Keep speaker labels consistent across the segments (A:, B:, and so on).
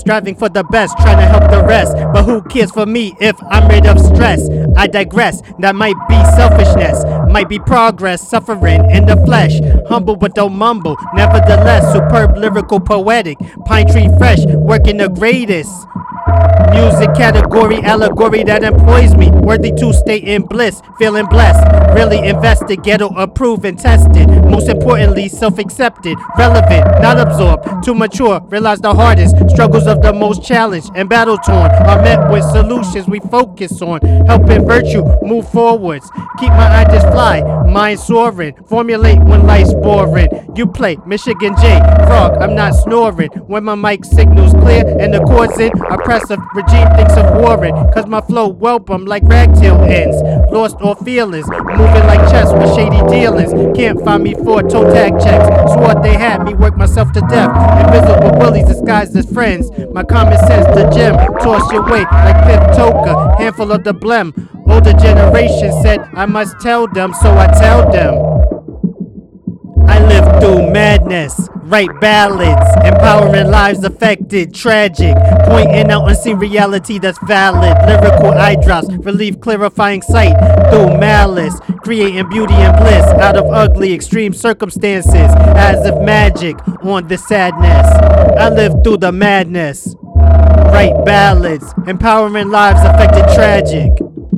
A: striving for the best, trying to help the rest. But who cares for me if I'm rid of stress? I digress, that might be selfishness, might be progress, suffering in the flesh. Humble but don't mumble, nevertheless, superb, lyrical, poetic. Pine tree fresh, working the greatest. Music category, allegory that employs me. Worthy to stay in bliss, feeling blessed. Really invested, ghetto approved and tested. Most importantly, self-accepted, relevant, not absorbed. Too mature, realize the hardest struggles of the most challenged and battle torn are met with solutions we focus on. Helping virtue move forwards. Keep my ideas fly, mind soaring. Formulate when life's boring. You play Michigan J, frog, I'm not snoring. When my mic signals clear and the chords in, I press a regime thinks of warring, cause my flow welcome like ragtail ends. Lost all feelings, moving like chess with shady dealings. Can't find me for toe tag checks. Swore they had me work myself to death. Invisible willies disguised as friends. My common sense the gem, toss your way like fifth toka. Handful of the blem. Older generation said I must tell them, so I tell them. I live through madness, write ballads, empowering lives affected, tragic, pointing out unseen reality that's valid, lyrical eye drops, relief clarifying sight through malice, creating beauty and bliss out of ugly extreme circumstances, as if magic on the sadness. I live through the madness, write ballads, empowering lives affected, tragic.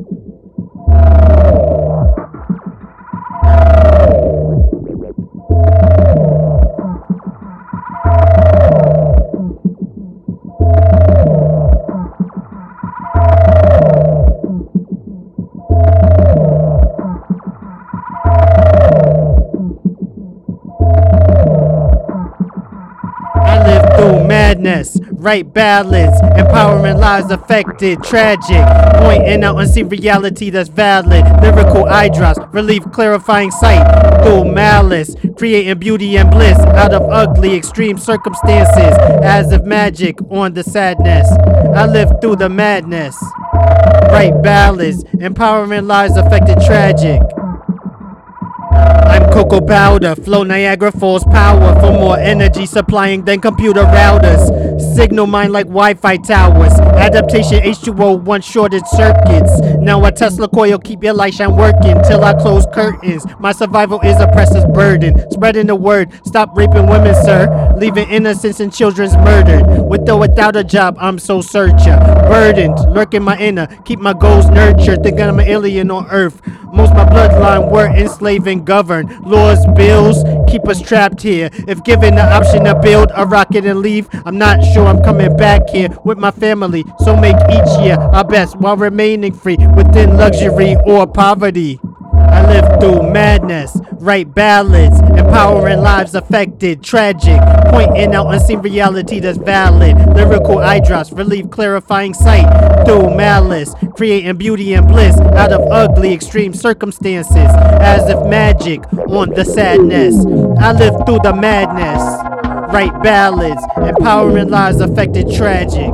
A: Madness, write ballads, empowering lives affected, tragic, pointing out unseen reality that's valid, lyrical eye drops, relief clarifying sight through malice, creating beauty and bliss out of ugly extreme circumstances, as if magic on the sadness. I live through the madness, write ballads, empowering lives affected, tragic. I'm cocoa powder, flow Niagara Falls power for more energy supplying than computer routers. Signal mine like Wi-Fi towers. Adaptation H2O, one shorted circuits. Now a Tesla coil keep your light shine working till I close curtains. My survival is a precious burden. Spreading the word, stop raping women, sir. Leaving innocents and children's murdered. With or without a job, I'm so searcher. Burdened, lurking my inner, keep my goals nurtured. Thinking I'm an alien on earth. Most my bloodline were enslaved and governed. Laws, bills, keep us trapped here. If given the option to build a rocket and leave, I'm not sure I'm coming back here with my family. So make each year our best while remaining free within luxury or poverty. I live through madness, write ballads, empowering lives affected, tragic, pointing out unseen reality that's valid, lyrical eye drops, relief clarifying sight through malice, creating beauty and bliss out of ugly extreme circumstances, as if magic on the sadness. I live through the madness, write ballads, empowering lives affected, tragic.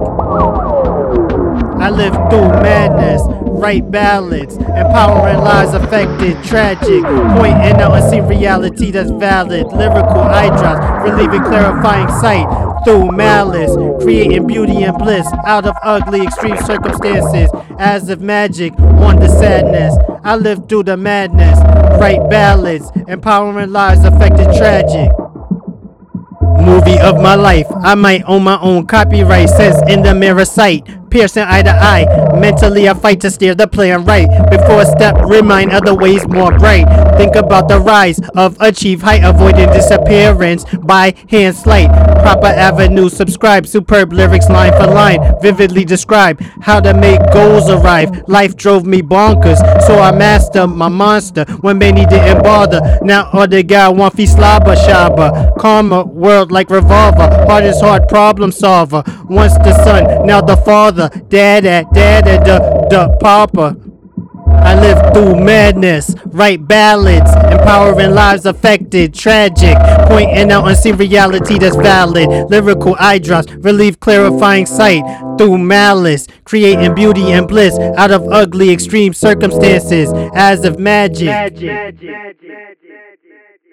A: I live through madness, write ballads, empowering lives affected, tragic, pointing out unseen reality that's valid, lyrical eye drops, relieving clarifying sight through malice, creating beauty and bliss out of ugly extreme circumstances, as if magic on the sadness. I live through the madness, write ballads, empowering lives affected, tragic. Movie of my life, I might own my own copyright, sense in the mirror sight, piercing eye to eye, mentally I fight to steer the plan right, before a step remind other ways more bright, think about the rise of achieve height, avoiding disappearance by hand slight, proper avenue, subscribe, superb lyrics line for line, vividly describe how to make goals arrive, life drove me bonkers, so I master my monster, when many didn't bother, now all the guy want fi slabba shabba, karma, world like revolver, hardest hard problem solver, once the son, now the father, dada, the papa. I live through madness, write ballads, empowering lives affected, tragic, pointing out unseen reality that's valid, lyrical eye drops, relief clarifying sight through malice, creating beauty and bliss out of ugly extreme circumstances, as of magic.